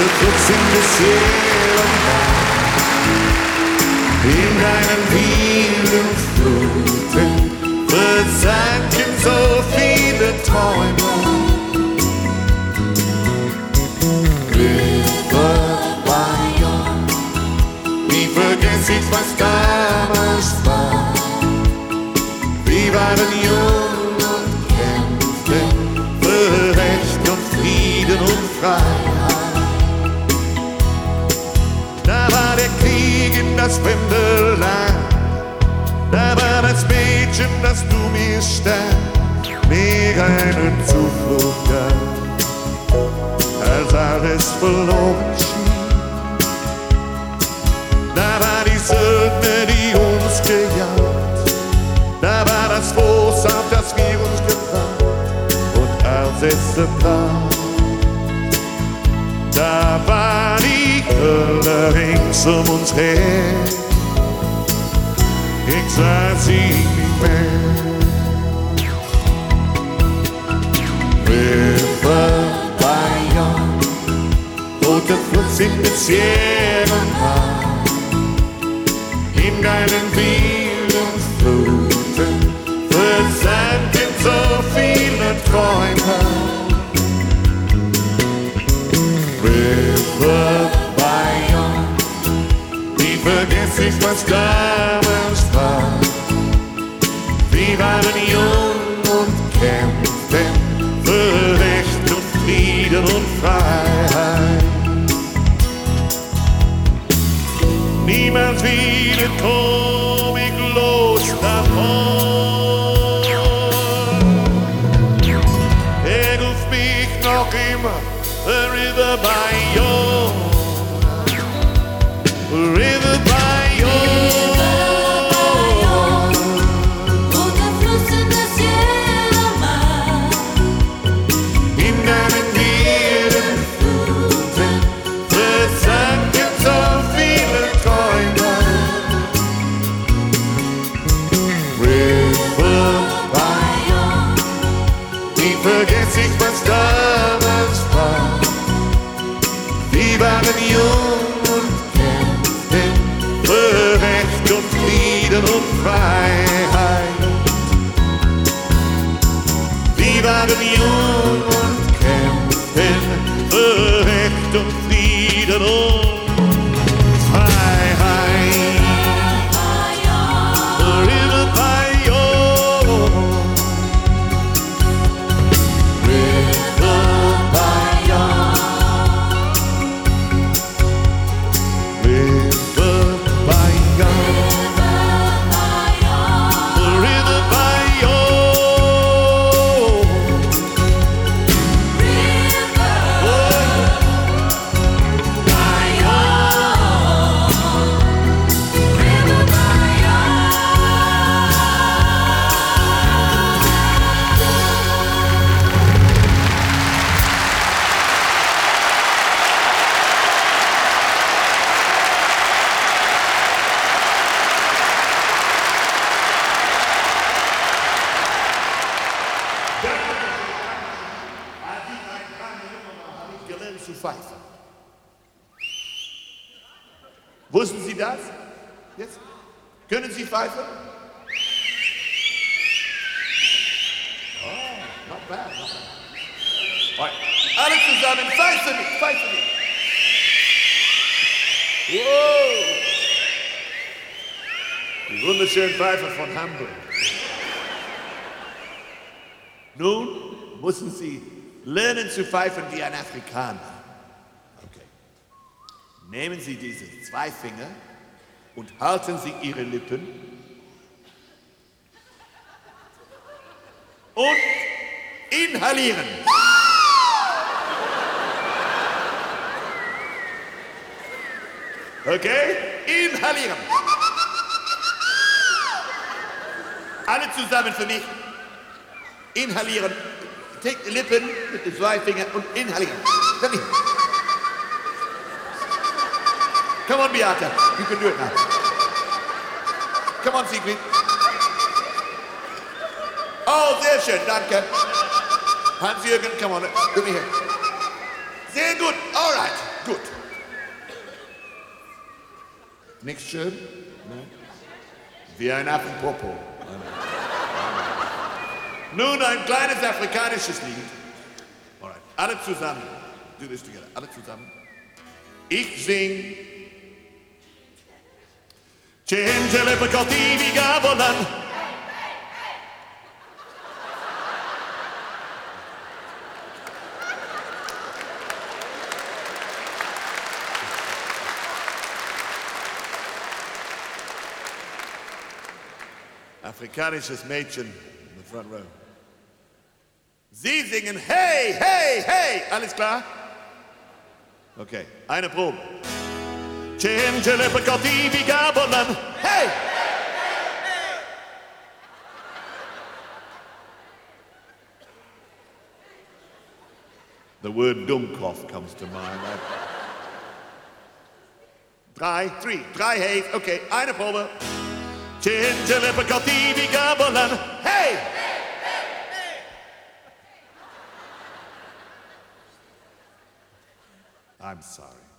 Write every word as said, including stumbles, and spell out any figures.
Dutzende Seelen in deinen vielen Fluten versanken so viele Träume. River Bayonne, wie vergesse ich, was damals war. Wir waren jung und kämpften für Recht und Frieden und Freiheit. Da war der Krieg in das fremde Land, da war das Mädchen, das du mir stand, mir einen Zuflucht gab, als alles verloren schien. Da war die Söldner, die uns gejagt, da war das Floß, auf das wir uns gebracht, und als es brach, da war die Hölle rings um uns her. Ich sah sie nicht mehr. River Bayonne, roter Fluss in Bezirkenhaar, in deinen vielen Fluten versanken so viele Träume. River Bayonne, wie vergesse ich, was damals war. Wir waren jung und kämpften für Recht und Frieden und Freiheit. Niemals wieder komm ich los davon. Er ruft mich noch immer, the River Bayonne, River Bayonne. Roter Fluss in das Mar, In deinen vielen Fluten versanken so viele Träume. River Bayonne, wie vergesse ich, was damals war. Wir waren jung und kämpften für Recht und Frieden und Freiheit. Wir waren jung und kämpften für Recht und Frieden und Freiheit. River Bayonne, River Bayonne, River Bayonne, River gelernt zu pfeifen. Wussten Sie das? Jetzt? Können Sie pfeifen? Oh, not bad, not bad. Alright. Alle zusammen, pfeifen nicht, pfeifen nicht. Wow. Die wunderschönen Pfeife von Hamburg. Nun müssen Sie lernen zu pfeifen wie ein Afrikaner. Okay. Nehmen Sie diese zwei Finger und halten Sie Ihre Lippen und inhalieren. Okay? Inhalieren. Alle zusammen für mich. Inhalieren. Take die Lippen mit den zwei Fingern und inhalieren. Dann nicht. Come on, Beate. You can do it now. Come on, Siegfried. Oh, sehr schön. Danke. Hans-Jürgen, come on. Give me here. Sehr gut. All right. Gut. Nichts schön? Ne? Wie ein Affenpopo. Nun ein kleines afrikanisches Lied. Alright, alle zusammen. Do this together. Alle zusammen. Ich sing. Cengele pecotti di Gabolan. Afrikanisches Mädchen in the front row. Sie singen hey, hey, hey. Alles klar? Okay, eine Probe. Cengele pecotti di Gabolan. Hey! The word Dummkopf comes to mind. Drei, three, drei Heys. Okay, eine Probe. Cengele pecotti di Gabolan. Hey! I'm sorry.